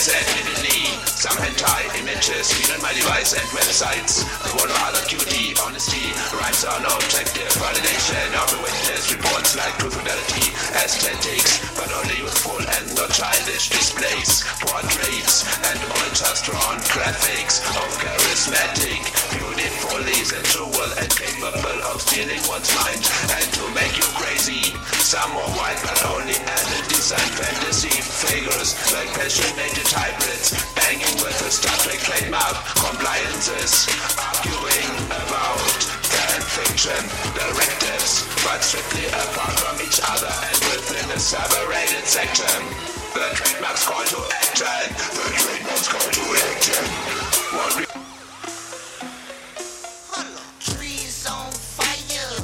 Yes, admittedly, some hentai images feed on my device and websites. One or other cutie, honesty, rhymes are no objective validation of the witness reports like truth fidelity, aesthetics, but only youthful and not childish displays, portraits, and all just drawn graphics of charismatic, beautifully sensual and capable of stealing one's mind and to make you crazy. Some more white but only added design fantasy figures like passionated hybrids banging with the Star Trek trademark compliances, arguing about fan fiction directives, but strictly apart from each other and within a separated section. The trademark's call to action. The trademark's call to action. One trees on fire.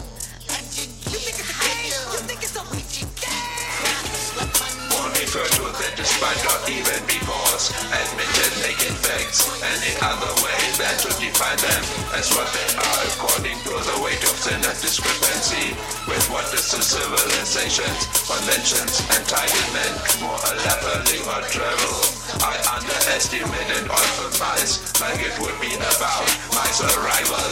refer to that despite not even because admitted naked facts and in other ways that to define them as what they are according to the weight of sin and discrepancy with what is the civilizations, conventions, entitlement, more elaborately or travel. I underestimate and euphemize like it would be about my survival.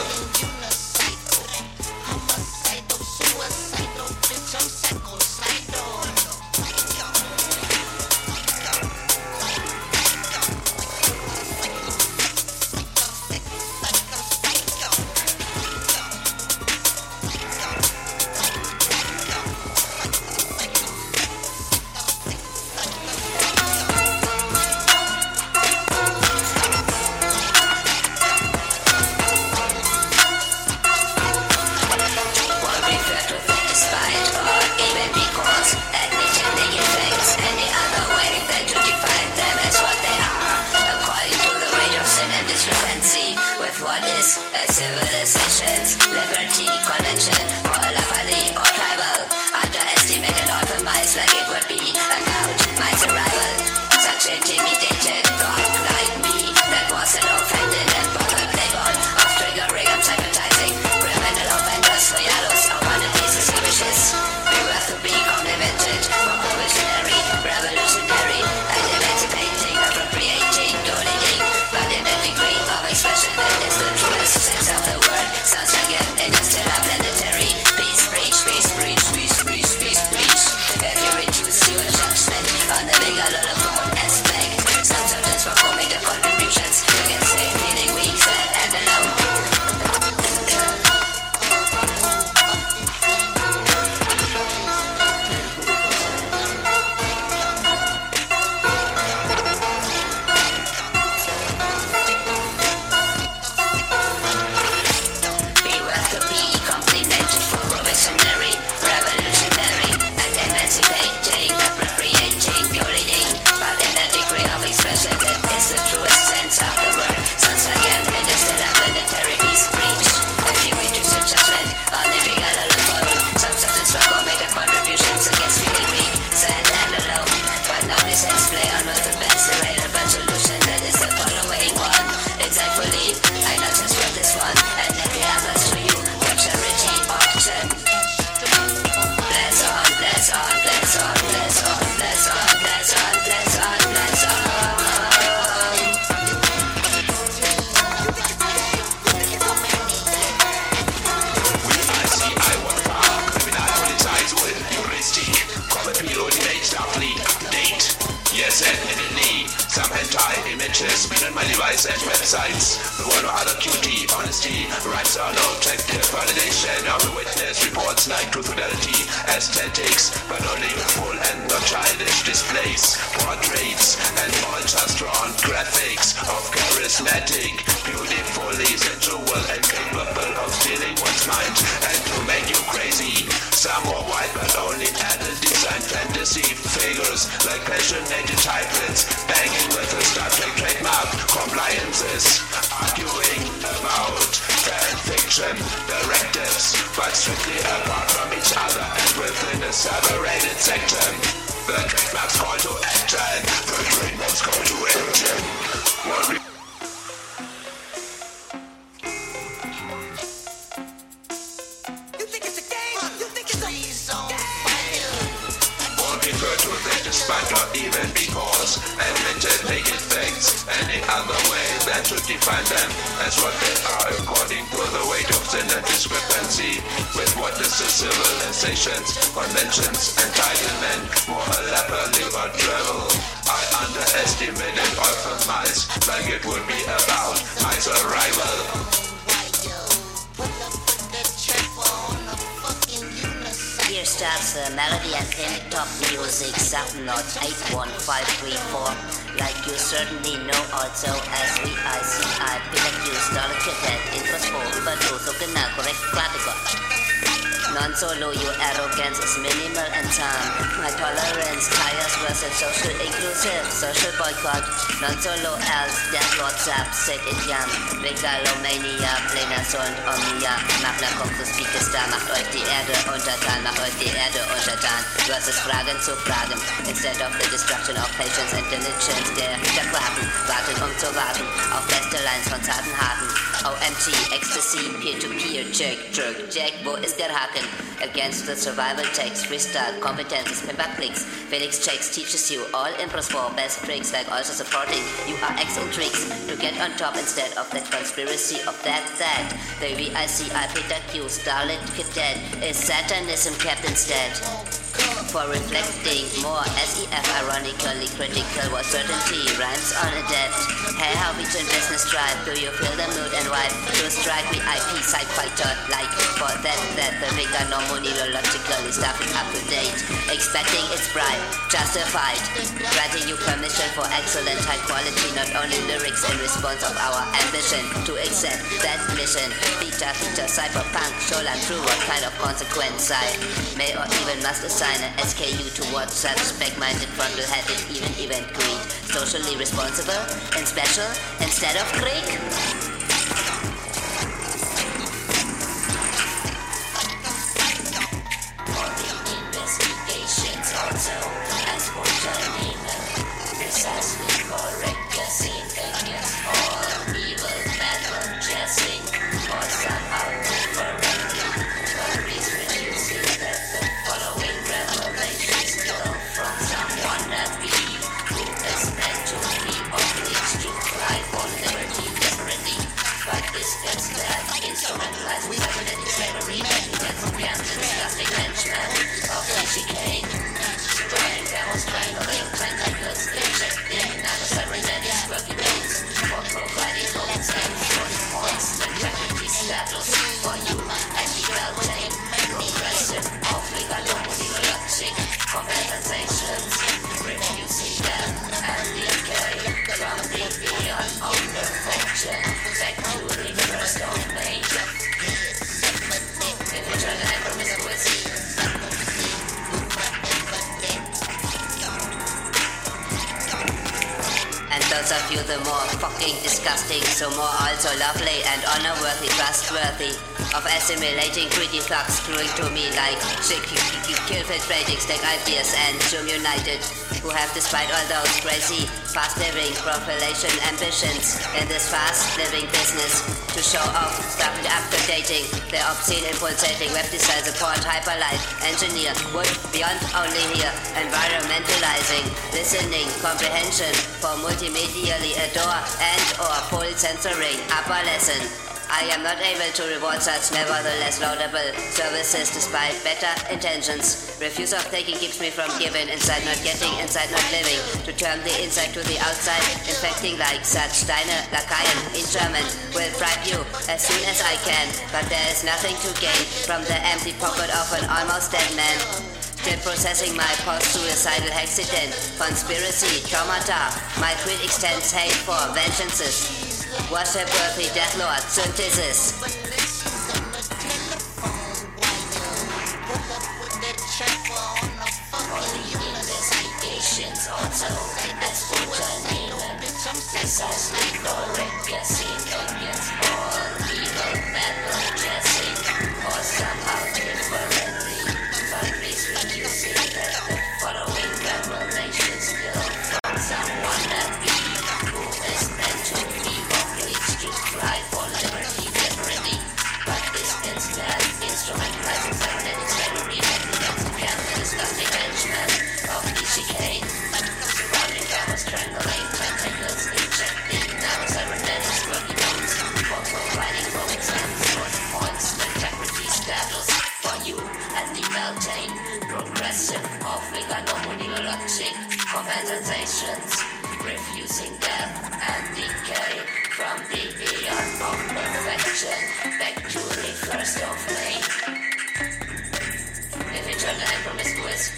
What is a civilization's liberty convention or locally or tribal? Underestimate and optimize like it would be about my survival. Such intimidated God like me that wasn't offended and bothered playboy of triggering and psychotizing criminal offenders for yellows or quantities is wishes. We were to be complimented for provisionary, revolutionary, and emancipating, appropriating, donating, but in a degree of expression that is the truest sense of the word. Sounds like an interstellar planetary peace preach, peace preach, peace preach, peace preach. If you reduce your judgment on the bigger lolophone aspect, some subjects performing the contributions, you can say feeling weak, sad, and alone. Yes, admittedly, some hentai images feed on my device and websites. The one or other cutie, honesty, rhymes are no objective validation of the witness reports like truth fidelity, aesthetics, but only full and not childish displays, portraits, and all just drawn graphics of charismatic, beautifully sensual and capable of stealing one's mind and to make you crazy. Some more white but only added design fantasy figures like passionated hybrids banging with the Star Trek trademark compliances, arguing about fan fiction directives, but strictly apart from each other and within a separated section. The trademark's call to action. The trademark's call to action. One refer to that despite not even because admitted naked any other way than to define them as what they are according to the weight of sin and discrepancy with what is the civilization's conventions, entitlement, moral happily or travel. I underestimated euphemized like it would be about my survival. Here starts the melody and pin top music, Subnode 81534. Like you certainly know also as VICI, Pitakus, Dollar Cadet, Introspo, Überdoso, genau, korrekt, Klaviker. Non-solo, your arrogance is minimal and time. My tolerance tires versus social inclusive, social boycott. Non-solo else, death WhatsApp, set it jam. Megalomania, Plenas und Omnia. Magna Concus Pikestar, macht euch die Erde untertan, macht euch die Erde untertan. Versus Fragen zu Fragen. Instead of the destruction of patience and diligence, der Hinterquaken, warten zu warten. Auf beste Lines von zarten Haken. OMG, Ecstasy, Peer-to-Peer, Jerk, Jack, wo ist der Haken? Against the survival text, freestyle, competences, pimp clicks. Felix Checks teaches you all impros for best tricks, like also supporting you are X and tricks to get on top instead of that conspiracy of that. The VICI Peter Q, Starlit Cadet is Satanism kept instead. For reflecting more SEF ironically critical was certainty rhymes on a debt. Hey, how we turn business drive, do you feel the mood and vibe? To strike VIP sci-fi like for that the vigor no monologically stuffing up to date. Expecting its bribe, justified. Granting you permission for excellent high quality, not only lyrics in response of our ambition to accept that mission. Feature, cyberpunk, Sholan true, what kind of consequence I may or even must assign an SKU towards such spec-minded, frontal-headed, even event greed. Socially responsible and special instead of Greek. For the investigations also, as for Janina, precisely correct guessing against all evil metal dressing, or somehow differently, but please reducing that the following revelations go from someone that we who is meant to be obliged to cry for liberty differently, but this gets that instrumentalized cybernetic slavery against against disgusting henchmen of chicane, surviving camels, strangling tentacles, injecting nano-cybernetic scorpions for providing golden sense for points integrity status for you ethical tape, progressive of legal monologic compensations, refusing them and decay from the beyond of perfection back to the first domain. Individual and promiscuity. And those of you the more fucking disgusting, so more also lovely and honor-worthy, trustworthy, of assimilating greedy thugs screwing to me like kill-filtrating stack ideas and Zoom United, who have despite all those crazy, fast-living profilation ambitions in this fast-living business to show off, stop updating their obscene impulsating web design support, hyperlight, engineer, would beyond only here, environmentalizing, listening, comprehension for multimedially adore and or full censoring, upper lesson. I am not able to reward such nevertheless laudable services despite better intentions. Refuse of taking keeps me from giving, inside not getting, inside not living. To turn the inside to the outside, infecting like such Steine, Lakaien in German will bribe you as soon as I can. But there is nothing to gain from the empty pocket of an almost dead man. Still processing my post-suicidal accident, conspiracy, traumata. My creed extends hate for vengeances. Worship-worthy Death Lord synthesis. For the investigations also, as for Janina, precisely correct guessing against all evil metal dressing, or somehow differently, but please reducing that the following revelations go from someone that we who is meant to be obliged to cry for liberty differently, but this instead instrumentalizing cybernetic slavery against disgusting henchmen of the chicane, surrounding camels, strangling tentacles, injecting melting, progressive organomonologic compensations, refusing death and decay from the eon of perfection back to the 1st of May. Individual and promiscuous.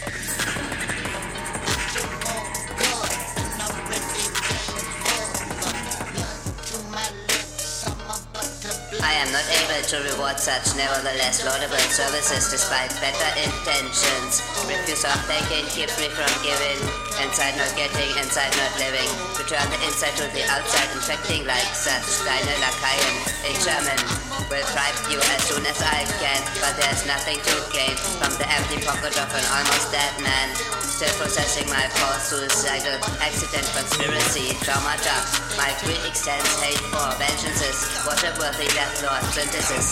I am not able to reward such nevertheless laudable services despite better intentions. Refuse of taking keeps me from giving. Inside not getting, inside not living. Return the inside to the outside, infecting like such deine Lakaien. A German will bribe you as soon as I can, but there's nothing to gain from the empty pocket of an almost dead man. Still processing my false suicidal accident conspiracy, trauma job. My greed extends hate for vengeances. What a worthy death lord synthesis.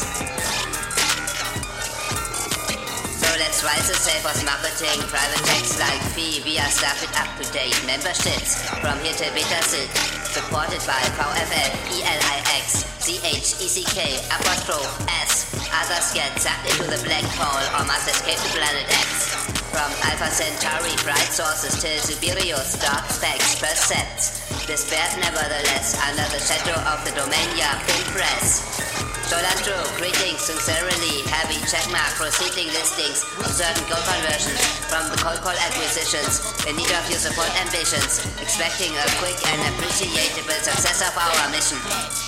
So let's rise the safe was marketing, private text like fee, we are staffed up to date memberships from here to beta sit, supported by VFL, ELIX, CHECK, apostrophe S. Others get sucked into the black hole or must escape to planet X. From Alpha Centauri, bright sources till Siberius, dark specs, percepts. Despaired nevertheless under the shadow of the Domania Pin Press. Solandro, greetings sincerely, heavy checkmark proceeding listings of certain gold conversions from the cold call acquisitions, in need of your support ambitions, expecting a quick and appreciable success of our mission.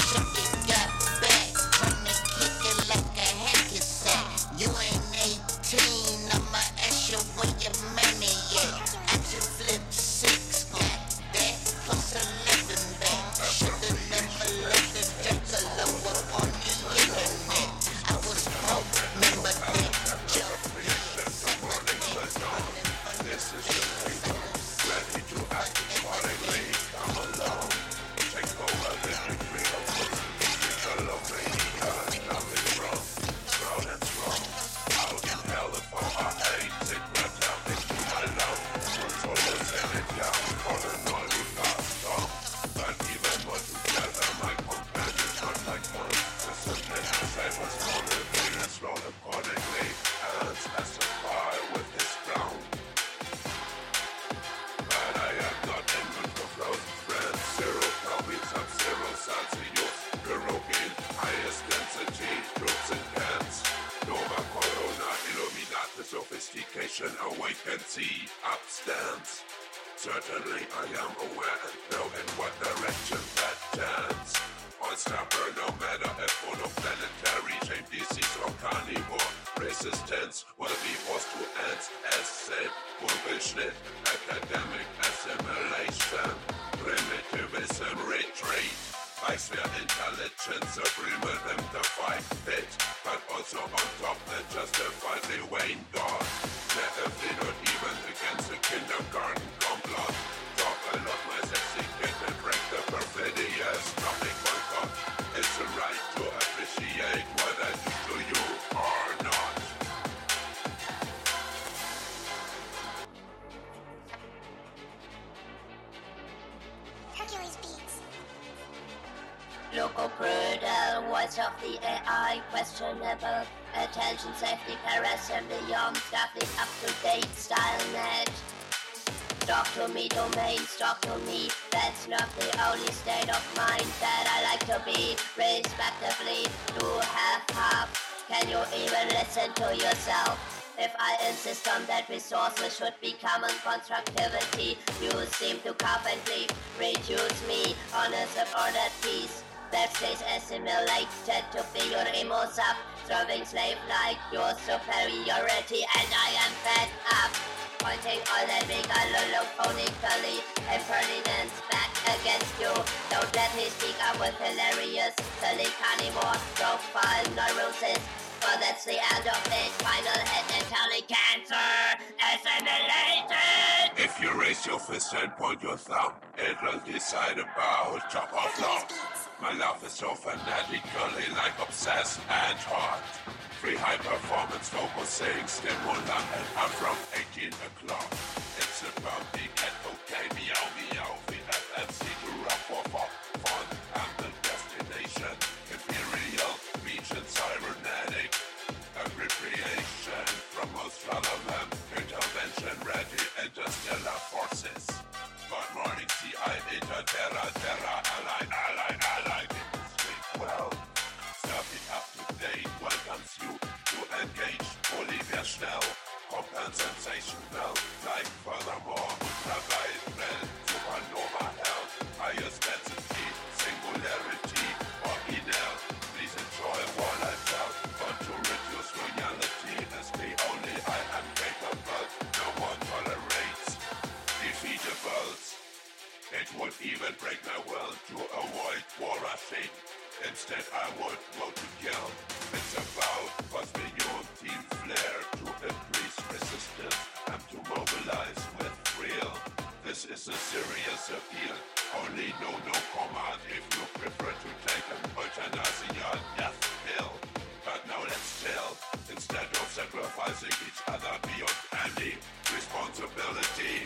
Awake and see, upstands. Certainly I am aware and know in what direction that tends. On stubborn, no matter if monoplanetary, shape disease or carnivore, resistance will be forced to end as safe, Bullshit, academic assimilation, primitivism retreat. Vice where intelligence supreme them to fight fit, but also on top that justify the Wayne God. Never be not even against the kindergarten complot. Talk a lot my sexy kid and break the perfidious topic boycott. It's a right to appreciate what I do to you or not. Hercules Beats. Local brutal, voice of the AI, questionable. Attention, safety, parassembly, staffing up-to-date style net. Talk to me, domains, talk to me. That's not the only state of mind that I like to be. Respectively, do half-half. Can you even listen to yourself? If I insist on that resources should be common constructivity, you seem to carpentry reduce me on a subordinate piece that stays assimilated to be your emo-sub, serving slave-like your superiority, and I am fed up. Pointing all that megalophonically impertinence back against you. Don't let me speak up with hilarious, silly carnivore profile neurosis. For that's the end of it. Final head entirely cancer assimilated. If you raise your fist and point your thumb, it'll decide about chop off love. My love is so fanatically like obsessed and hot. Free high performance focusing stimulant and I'm from 18 o'clock. It's about the cat okay meow meow VFMC to rock for fun. I'm the destination. Imperial region cybernetic appropriation from most and sensational. Like furthermore, ultraviolet bell, supernova hell, highest density, singularity, original. Please enjoy what I felt, but to reduce reality is the only I am capable. No one tolerates defeatables. It would even break my will to avoid war, I think. Instead I would vote to kill. It's about Cosmium Team Flare to increase resistance and to mobilize with real. This is a serious appeal. Only no command if you prefer to take an euthanasia death pill. But now let's chill. Instead of sacrificing each other beyond any responsibility.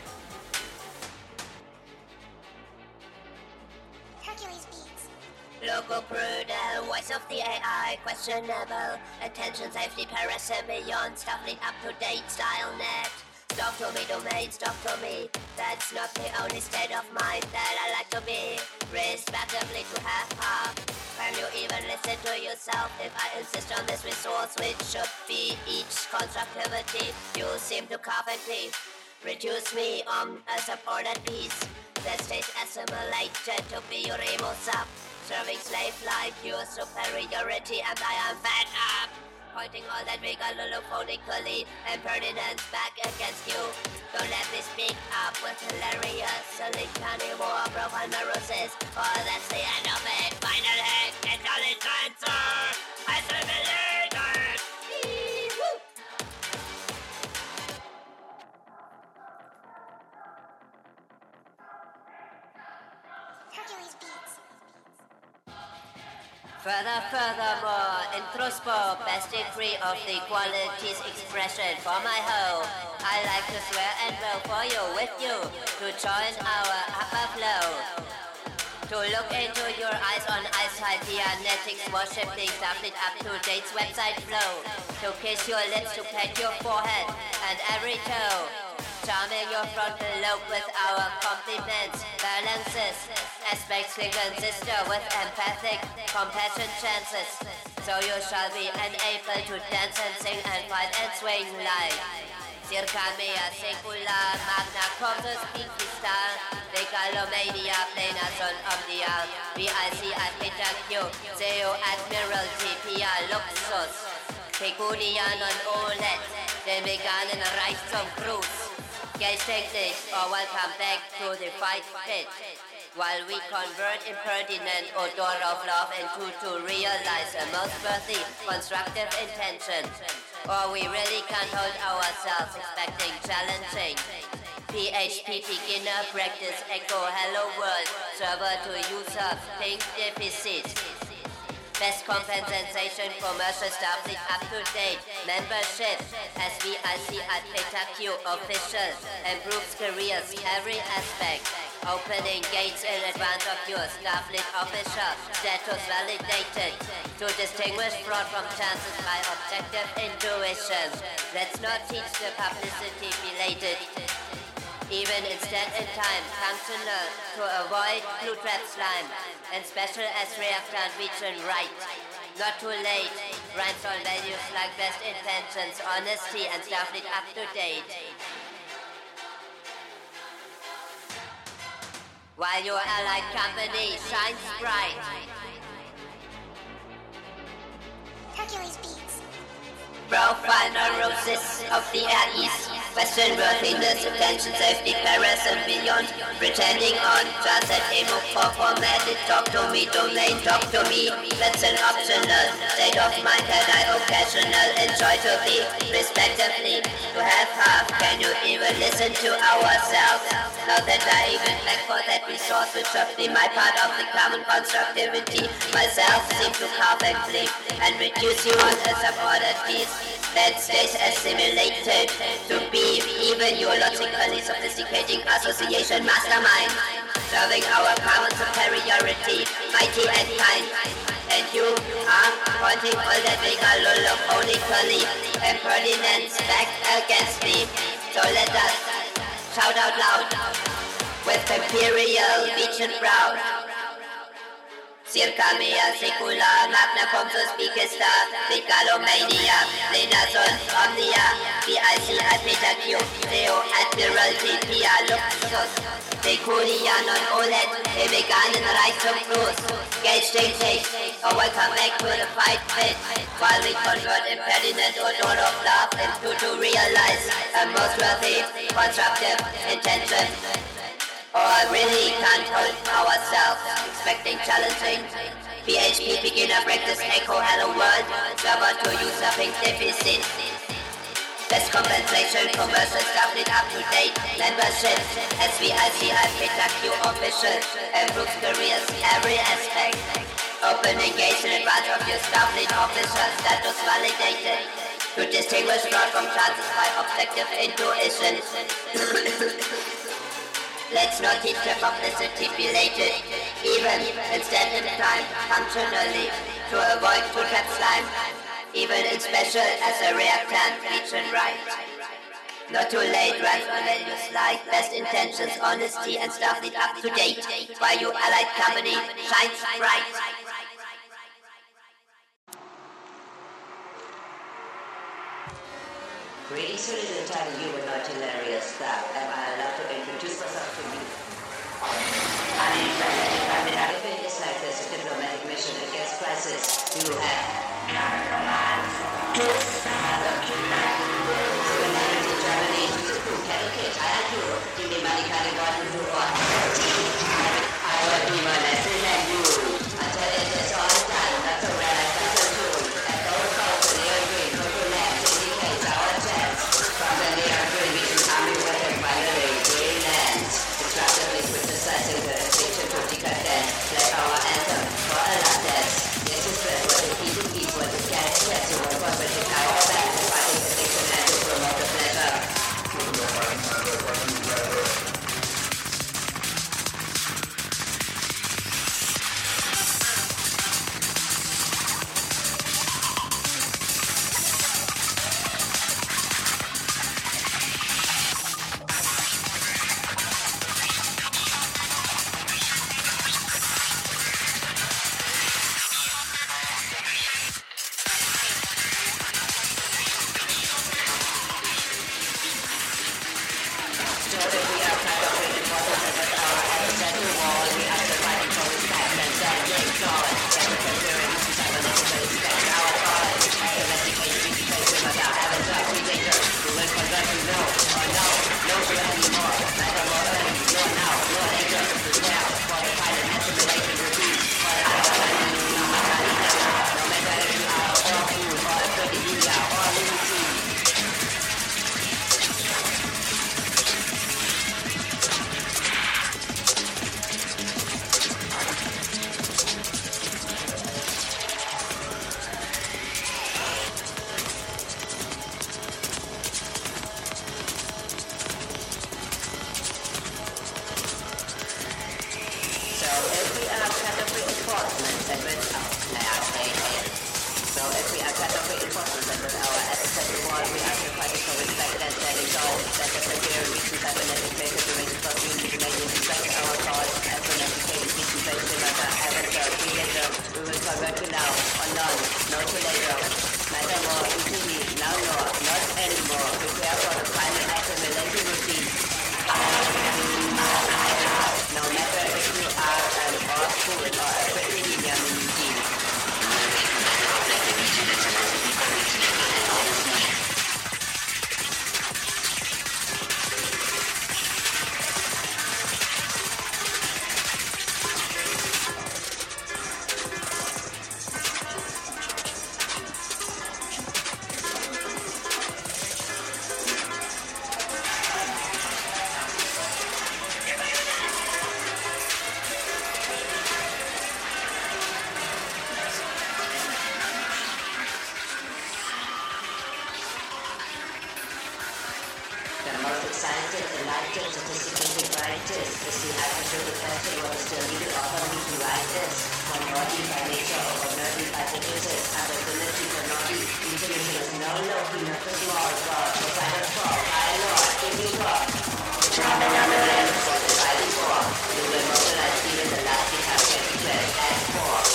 Hercules Beats. Logo brutal, voice of the AI, questionable. Attention, safety, parasymbiont, Starfleet up to date, style net. Stop to me, domain, stop to me. That's not the only state of mind that I like to be. Respectively to have half. Can you even listen to yourself if I insist on this resource, which should be each constructivity? You seem to carve and cleave. Reduce me a supported piece that stays assimilated to be your emo sub. Serving slave like your superiority, and I am fed up. Pointing all that vigor lulophonically and pertinence back against you. Don't let me speak up with hilarious silly carnivore broken neurosis. Oh, that's the end of it. Finally, intelligence assimilated. Woo! Hercules Beats. Furthermore, introspo, best degree of the qualities expression for my hoe. I like to swear and blow for you, with you, to join our upper flow. To look into your eyes on eyesight, Dianetics, worshiping Starfleet up-to-date's website flow. To kiss your lips, to pet your forehead and every toe. Charming your frontal lobe with our compliments, balances, aspects Klingon sister with empathic compassion chances. So you shall be enabled to dance and sing and fight and swing like Circa mea secula magna corpus pinky star Megalomania plena son omnia BIC Ipitacio Zeo Admiralty Pia Luxus Pecunia non olet Den veganen Reichtum Cruz Geistig or welcome back to the fight pit. While we convert impertinent odor of love into to realize a most worthy constructive intention. Or we really can't hold ourselves expecting challenging. PHP beginner practice echo hello world server to user ping deficit. Best compensation commercial Starfleet up to date membership SVIC at PetaQ official improves careers every aspect. Opening gates in advance of your Starfleet official status validated to distinguish fraud from chances by objective intuition. Let's not teach the publicity belated. Even instead in time, functional to avoid glue trap slime and special as reactant region right. Not too late, rhymes on values like best intentions, honesty and Starfleet up to date. While your allied company shines bright. Hercules Beats. Profile neurosis of the Air East. Question worthiness, attention, safety, paras and beyond. Pretending on just that emo formatted. Talk to me, domain, talk to me. That's an optional state of mind that I occasional enjoy to be. Respectively, to have half, can you even listen to ourselves? Now that I even back for that resource, which should be my part of the common constructivity. Myself seem to carve and flip and reduce you on a supported piece. That stays assimilated to be even your logically sophisticating association mastermind, serving our common superiority, mighty and kind. And you are pointing all that megalolophonically and pertinence back against me. So let us shout out loud with imperial beach and proud. Circa mea secula, magna cum suspicesta, Megalomania, plena sunt omnia, PIC Petacchio, Deo Admiralty, Pia Luxus, Peculia non olet, e veganen Reich zum Gruß, Geld stinkt nicht, oh welcome back to the fight pit, while we convert impediment or door of love into to realize a most worthy, constructive intention. Or really can't hold ourselves, expecting challenging. PHP beginner practice echo hello world, Java to usurping deficit. Best compensation, commercial stuff lit up to date. Membership, SVICI Petacchio official, improves careers, every aspect. Open engagement, advance of your staff lit official, status validated. To distinguish fraud from chances by objective intuition. Let's not teach the publicity belated, even instead in time, functionally, to avoid two-trap slime, even in special as a rare can, reach and right. Not too late, runs on values like best intentions, honesty and stuff lead up to date, while your allied company shines bright. Greetings to the entire humanoid hilarious staff. Am I allowed to introduce myself to you? I'm an activity is like this, a diplomatic mission against crisis. You have commands to Solidarity Germany, Connecticut, I like you. Give me money, kind of God, you want. I will do my lesson and you. Until it is all done, that's a red, that's a tool. And don't call for the green, for the land, indicates our chance. From the near green, we can come in with it finally, green lands. Destructively criticizing the restriction to decadence. Play our anthem for a last dance. Yes, it's best what the people, what the cat gets to work on, but the power back, fighting addiction and to promote the pleasure. Traveling on the land, for the fighting for, you will mobilize even the last decapitated as for.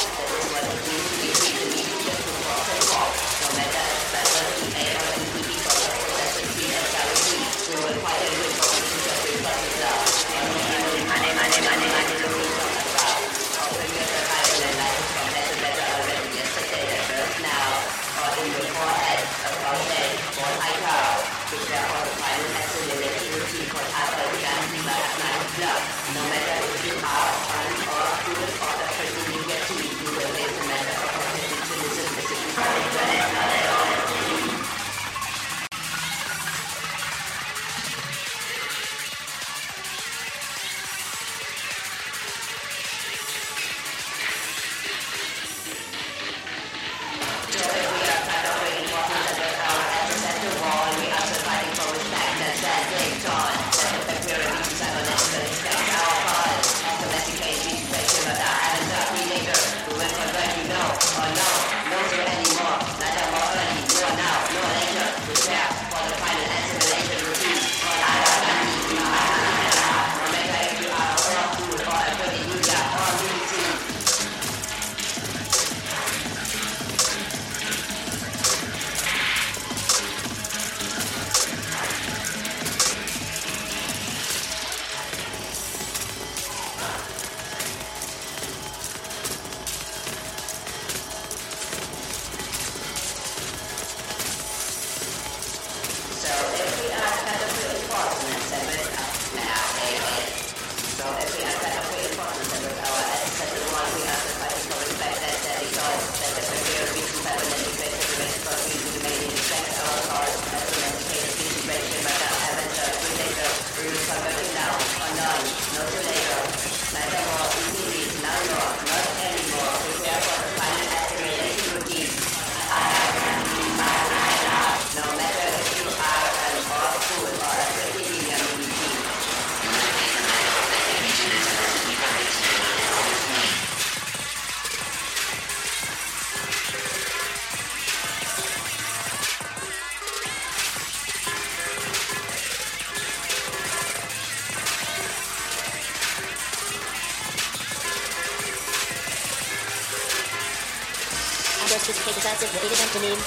passive, repeat it antonym.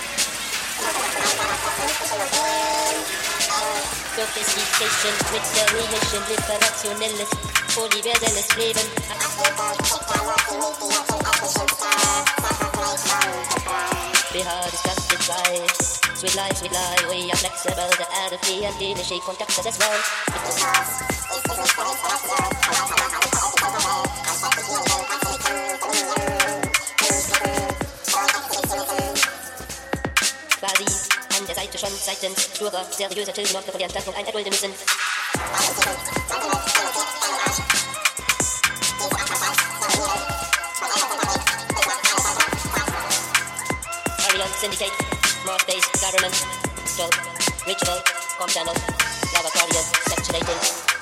Sophistication, retaliation, liberationalist, universalist Leben. Behind is just its lies. Sweet lie, we are flexible, the attitude and initiate contact as well. Quasi an der Seite schon seitens sturer, seriöser Children auf der Veranstaltung ein erdulden müssen. Arion Syndicate, Mars-based government, still reachable, com-channel, laboratorium, saturated.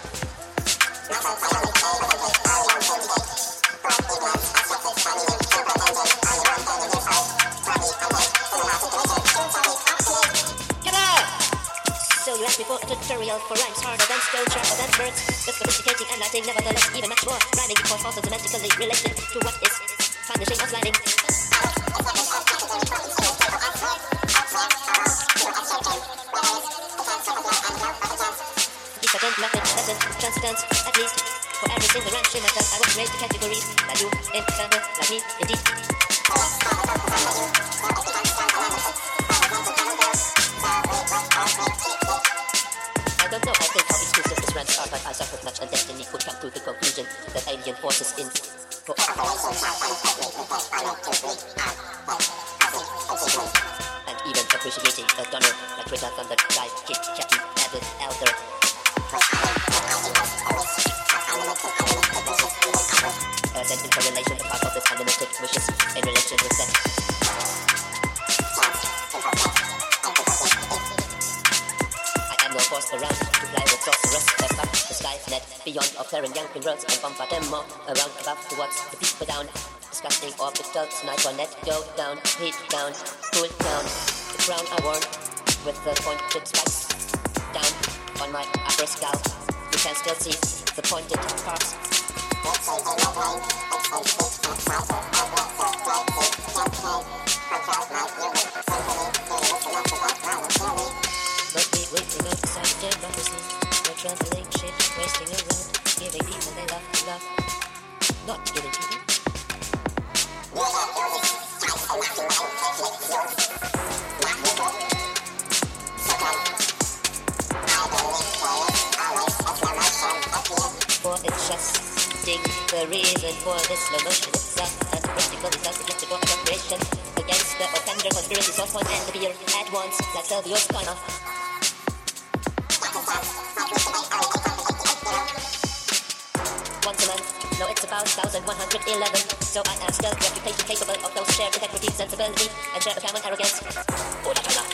So you asked me for a tutorial for rhymes harder than stone, sharper than birds, but sophisticating and lighting, nevertheless even much more. Rhyming because also semantically related to what is vanishing or sliding. Different method, lesson, transcendence, at least for every single rhyme schema that I won't raise the categories that you, example, like me, indeed. I don't know, I think how exclusive these rhymes are, but I suffered much and destiny could come to the conclusion that alien forces in and even appreciating a donor like Twitter Thunder, Dive, Kid, Chappy, Avid, Elder. Sent in correlation to part of this unlimited wishes in relation with them. I am no force around to fly with sorceress, step up the sky's net beyond of Terran young roads and bombard them more around above towards the people down. Disgusting orbital sniper net, go down, heat down, cool down. The crown I worn with the pointed spikes down on my upper scalp. You can still see the pointed parts. But we waking up beside democracy. No traveling shit, wasting around, giving people they love, not giving people. For it's just the reason for this slow motion itself and practical self-reflective appropriation against the offender conspiracy source point and the beer at once like Silvio's corner. Once a month, no it's about 1111, so I am still reputation capable of those shared integrity, sensibility and shared common arrogance. Ola China.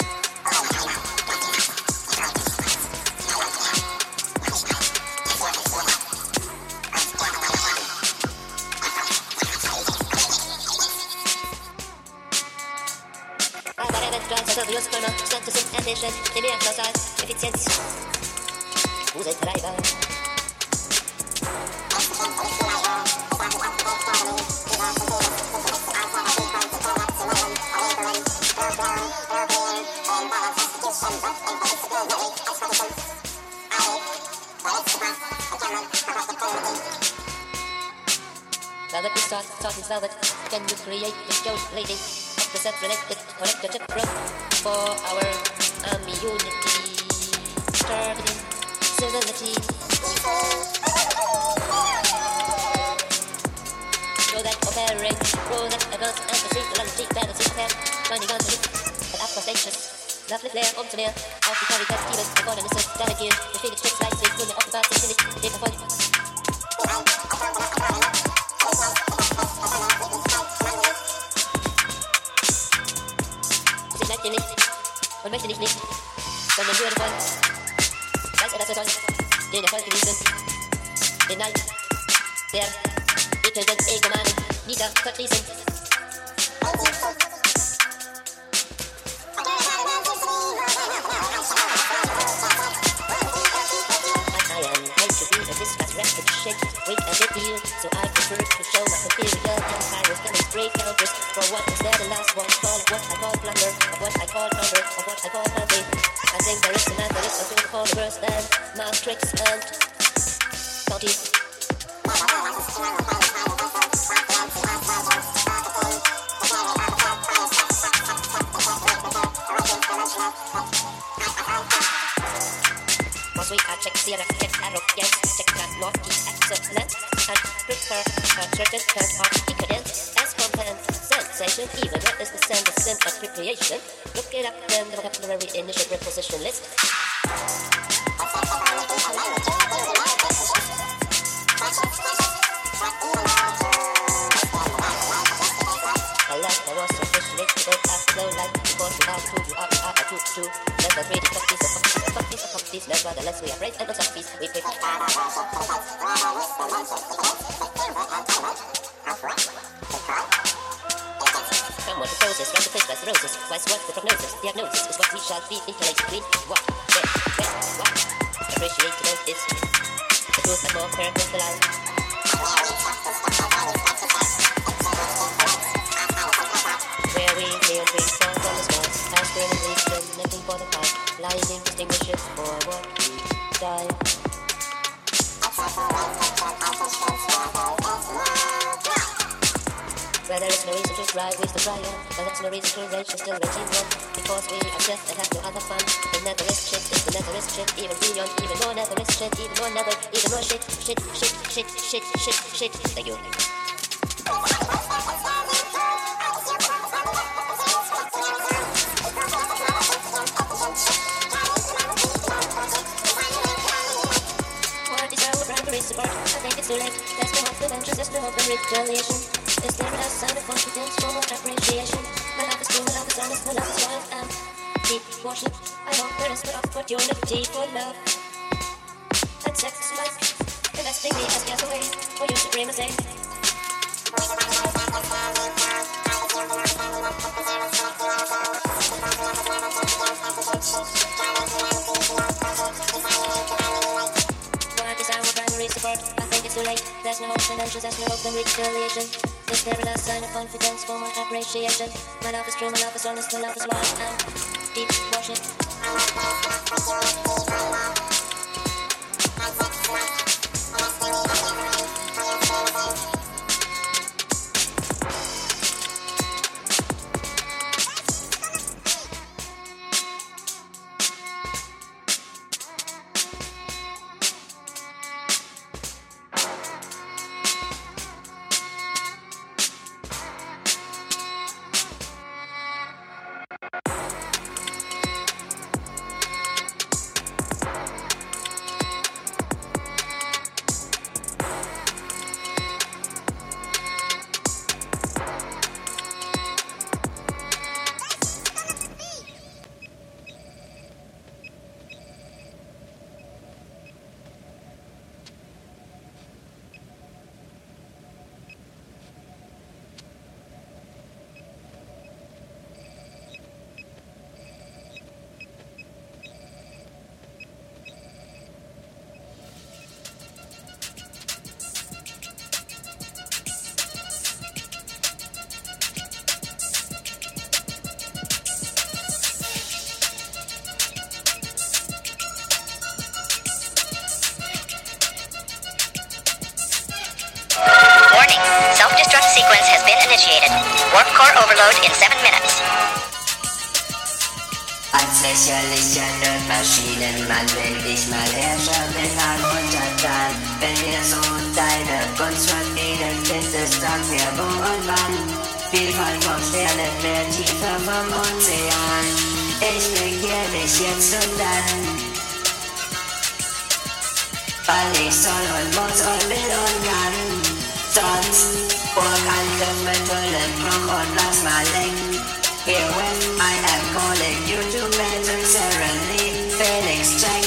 Silvius Körner, Status und Ambition, Primärklausal, Effizienz, Gruseltreiber. Velvet is taught is velvet. Can you create the shows bleeding? The self-related collective growth for our unity, starting civility. Show that operate, grow that advance and the synchronicity, balance in head, finding on the loop, but up for stations. Lovely flare, on to near, off the carry test, even before the necessary delegate, the Phoenix takes lights, it's really off the path, it's finished, the data point. Und möchte dich nicht, sondern würdevoll. Weiß er, dass er soll den Erfolg genießen, den Neid der wickelnden Egomanen niedervertrießen. I am meant to be a discuss rapid shit, wait a bit deal, so I prefer to show my superior empire with demonstrate counters for what was there the last one. what I call plunder, of what I call plunder, of what I call plunder. I think there is a man that is something to call worse than Maastricht and County. Once we are check Sierra, check Arrow, yes, check that northeast excellent, and prefer certain terms are decadent as content, sensation, even what is the sense of sin appropriation. Look it up then, the vocabulary initial preposition list. I was officially to go after low light because we are who you are too. Never really copies, nevertheless we are brave and not softies. We pick. Come on, the poses, round the face like roses. Why's what the prognosis? Diagnosis is what we shall be interlaced between what, where, what. Appreciate to know this. The truth and more fair than the line. Where we clear and bring sound on the stars. Asking and reaching, nothing for the past. Lying distinguishes for what we die. Where there is no reason to cry, we still cry on. But there's no reason to rage, and still raging on. Because we are just and have no other fun. The nether is shit, is the nether is shit. Even beyond, even more nether is shit. Even more nether, even more shit. Thank you. What is our primary support? I think it's too late. There's no hope, the vengeance, there's no hope in retaliation. Is there a sign of confidence for more appreciation? My love is true, my love is honest, my love is wild and deep worship. I hope there is the opportunity for love and sex life. Investing me as getaway for your supremacy. What is our primary support? I think it's too late. There's no hope in vengeance, there's no hope in retaliation. Is there a sign of confidence for more appreciation? My love is true, my love is honest, my love is wild and deep worship. Self-destruct sequence has been initiated. Warp core overload in 7 minutes. Als lächerlicher Nerdmaschinenmann will ich mal herrschen mit Arm untertan. Wenn wir so deine Gunst verdienen, findest sag mir wo und wann. Vielfalt vom Sternen, mehr Tiefe vom Ozean. Ich regier dich jetzt und dann. Weil ich soll und muss und will und kann. Sonst Burgangriff mit Hüllenbruch und lass mal lenken. Herewith I am calling you to mental serenity. Phoenix check.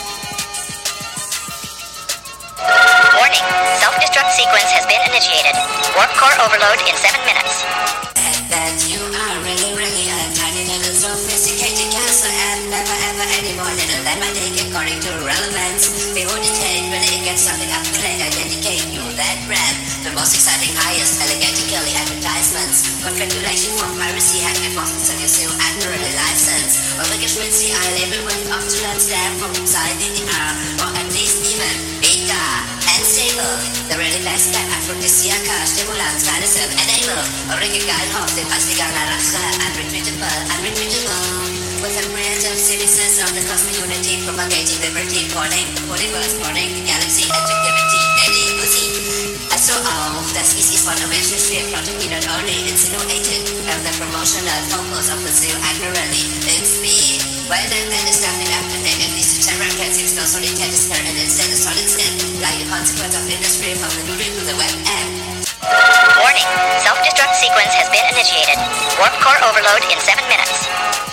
Warning, self-destruct sequence has been initiated. Warp core overload in 7 minutes. That you are really a tiny little sophisticated cancer and never ever any more little than my dick according to relevance. Behold it, really get something up to play and indicate you that breath. the most exciting, highest, elegantly advertisements. Congratulations from piracy, hack enforcement, and your new admiralty license. Eure geschmitzte label with optional staff from inside the or at least even beta and stable. The really best that aphrodisiaca, stimulant, sadism, enable. Eure Gegeilhof, den Pastiganer Rache, unretreatable. With a branch of citizens of the cosmic unity, propagating liberty, porting, multiverse, porting, galaxy, objectivity, daily pussy. Also auch, das ist von der Menschenschwer Protocol not only insinuated the promotional focus of the zoo accurately, it's be well done and established after they at least to terror cats use no solid tester and instead a solid step, like a consequence of industry from the nudity to the web app. Warning. Self-destruct sequence has been initiated. Warp core overload in 7 minutes.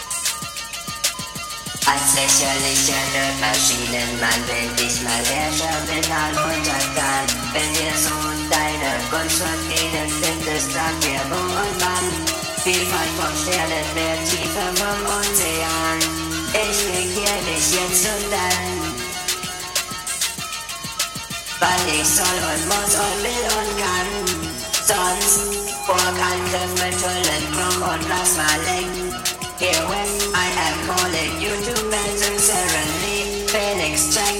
Als lächerlicher Nerdmaschinenmann will ich mal Herrscher, bin halt untertan. Wenn dir so deine Gunst verdienen, findest, sag mir wo und wann. Vielfalt von Sternen, mehr Tiefe vom Ozean. Ich regier dich jetzt und dann. Weil ich soll und muss und will und kann. Sonst Vorkantgriff mit Hüllenbruch und lass mal lenken. Here when I am calling you to mention serenely, Phoenix check.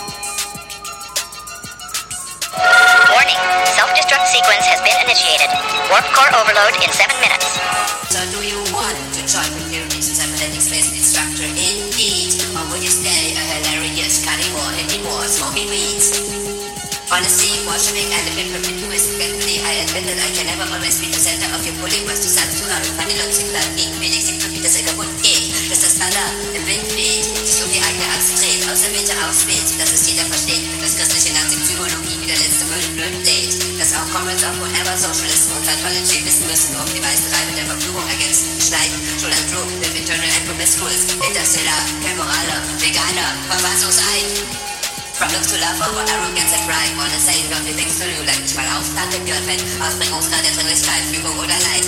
Warning. Self-destruct sequence has been initiated. Warp core overload in 7 minutes. So do you want to join with your reasons cybernetic space instructor indeed? Or will you stay a hilarious carnivore, hitting more, smoking weeds? Honestly, worshiping and a bit perpetuous, forgetfully, I admit that I can never always be the center of your pulling was to Sand zu hören. Funny Look, Sigler, gegen Felix, dass er kaputt geht, dass das Thunder im Wind weht, sich um die eigene Achse dreht, aus der Mitte aufspäht, dass es jeder versteht, dass christliche Nazi-Psychologie wie der letzte Müll blöd lädt, dass auch Comrades of Whatever Socialisten und Psychology wissen müssen, um die weiße Reibe der Verflugung ergänzen, schneiden, Schul and True, with Internal and Promiscuous, Interstellar, Temporale, Veganer, Verfassung sein. From looks to love, over arrogance and pride. Wanna say lovely things to you, like nicht mal auf, Tante, Girlfriend, Ausbringungsgrad der Dringlichkeit, Fügung oder Leid.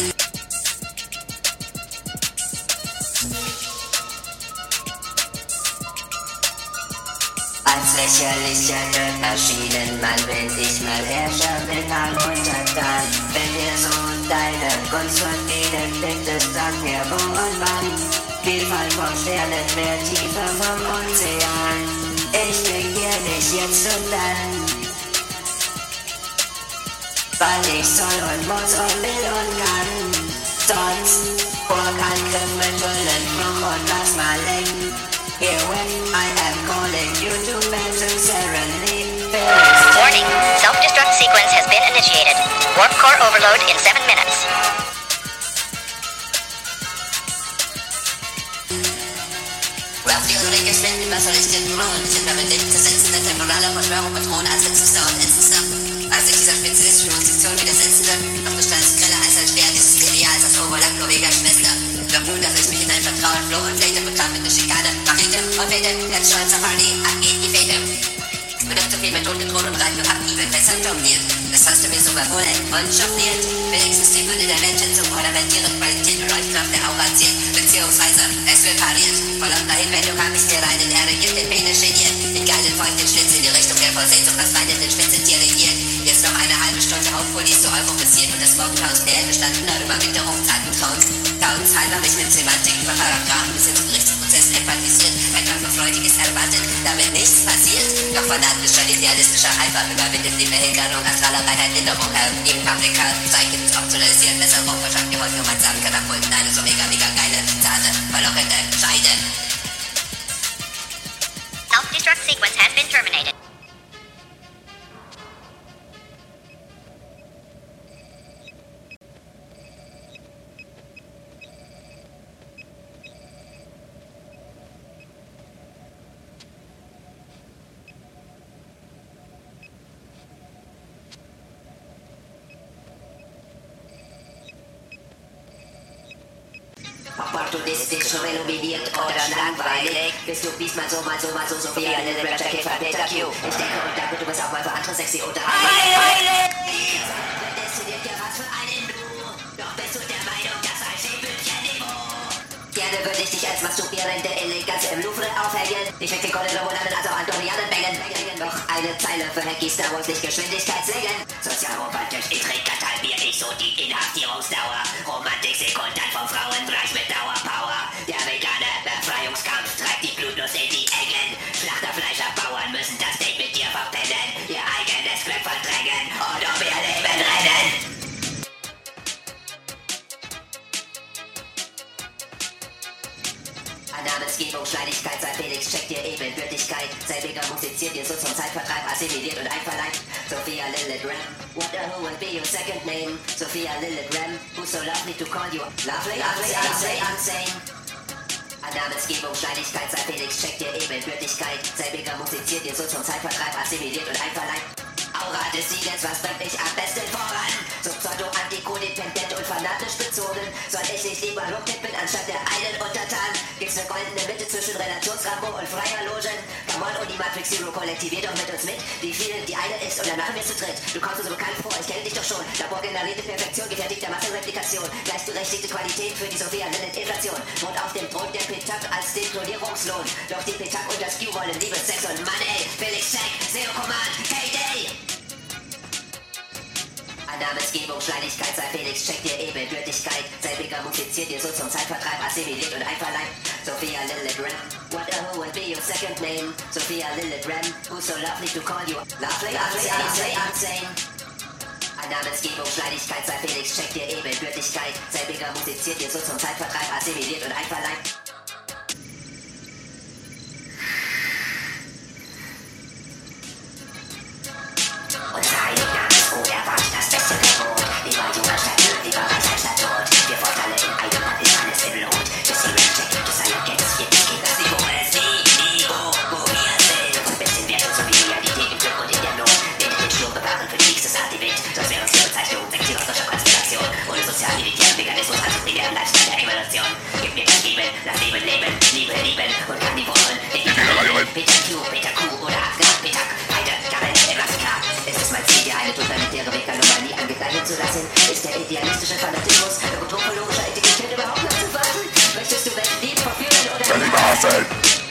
Als lächerlicher Nerdmaschinenmann bin ich mal Herrscher, bin halt untertan. Wenn dir so deine Gunst verdienen, bitte sag mir wo und wann. Vielfalt von Sternen, mehr Tiefe vom Ozean. Ich regier dich jetzt und dann. Weil ich soll und muss und will und kann. Sonst Vorkantgriff mit Hüllenbruch und lass mal lenken. Here when I am calling you to mention serenely. Warning. Self-destruct sequence has been initiated. Warp core overload in 7 minutes. Was soll ich denn tun? Ich bin damit nicht zersetzende temporale Verschwörung mit hohen Ansätzlichster und Instester. Als sich dieser spezialistischen Konstruktion widersetzende, auf Bestandsgrille als ein Schwert dieses Ideals als Overlapp Norweger Schwester. Doch nun, dass ich mich in ein Vertrauen floh und Fläche bekam mit der Schikane, Machete und Fete, ganz stolz auf Hardy, abgeht die Fete. Benutzt so viel mit Totgetrun und Reich und Abgiebel, besser jongliert. Das hast du mir so befohlen und chauffiert. Wenigstens die Würde der Menschen zu ornamentieren, Qualität und Leuchtkraft der Aura zielt, beziehungsweise es wird pariert. Voll lauter Hinwendung hab ich mir rein in Erde, gibt den Penis geniert. Den geilen feuchten Schlitz in die Richtung der Vollsehnsucht, das Wein in den Spitzen dirigiert. Jetzt noch eine halbe Stunde Hauptfolie so euphorisiert und das Morgenhaus der bestandener Überwinterung Tatentraut. Tausendhalb hab ich mit Semantik über Paragraphen bis hin zum Gerichtsprozess empathisiert. Etwas Freudiges erwartet, damit nichts passiert. Doch fanatischer, idealistischer Eifer überwindet die Behinderung, astraler Reinheit, Linderung, im Paprika, Zeichen, optionalisieren, Besserung, verschafft mir heute gemeinsam Katapulten, eine so mega geile, zarte, verlockende Scheide. Self-destruct sequence has been terminated. Opportunistisch, renominiert oder langweilig. Bist du diesmal so wie eine Rapper-Käfer Peter Q. Ich denke und danke, du bist auch mal für andere sexy unterhalten. Prädestiniert ja was für einen Du. Doch bist du der Meinung, dass ein Schäbelchen-Niveau Gerne würde ich dich als masturbierende Eleganz im Louvre aufhängen. Dich mit den goldenen Romanen, also Antonianen bängen. Noch eine Zeile für Hackies, Star Wars, nicht Geschwindigkeit singen. Sozialromantisch, ich trinke total Bier, ich so die Inhaftierungsdauer. Romantik sekundant vom Frauenbereich mit Dauerpower. Der vegane Befreiungskampf treibt die Blutnuss in die Engen. Schlachterfleischerbauern müssen das Date mit dir verpennen. Ihr eigenes Glück verdrängen und um ihr Leben rennen. Namensgebung, Schleidigkeit, sei Felix, check dir Ebenbürtigkeit. Selbiger musiziert dir so zum Zeitvertreib, assimiliert und einverleibt. Sophia Lilith Ram, what the who will be your second name? Sophia Lilith Ram, who's so lovely to call you lovely, insane. Namensgebung, Schleidigkeit, sei Felix, check dir Ebenbürtigkeit. Selbiger musiziert dir so zum Zeitvertreib, assimiliert und einverleibt. Aura des Sieges, was bringt mich am besten voran? So pseudo-antikodependent und fanatisch bezogen. Soll ich nicht lieber rumtippen anstatt der einen Untertan? Gibt's eine goldene Mitte zwischen Relationsrambo und freier Logen? Come on, und die Matrix Zero, kollektivier doch mit uns mit. Die vielen, die eine ist und danach bist du dritt. Du kommst mir so bekannt vor, ich kenne dich doch schon. Laborgenerierte Perfektion, gefertigte Massenreplikation. Gleichberechtigte Qualität für die Sophia Lilith Inflation. Und auf dem Thron der Petak als Deklonierungslohn. Doch die Petak und das Q wollen Liebe, Sex und Money. Felix Check, Zero Command, K-Day! Namensgebung, Schleidigkeit, sei Felix, check dir Ebenbürtigkeit. Selbiger musiziert dir so zum Zeitvertreib, assimiliert und einverleibt. Sophia Lilith Ram, what the who will be your second name? Sophia Lilith Ram, who's so lovely to call you lovely, insane. Namensgebung, Schleidigkeit, sei Felix, check dir Ebenbürtigkeit. Selbiger musiziert dir so zum Zeitvertreib, assimiliert und einverleibt. Ist der idealistische Fanatismus ökotrophologischer Integrität überhaupt noch zu fassen? Möchtest du Menschen lieben, verführen oder lieber hassen?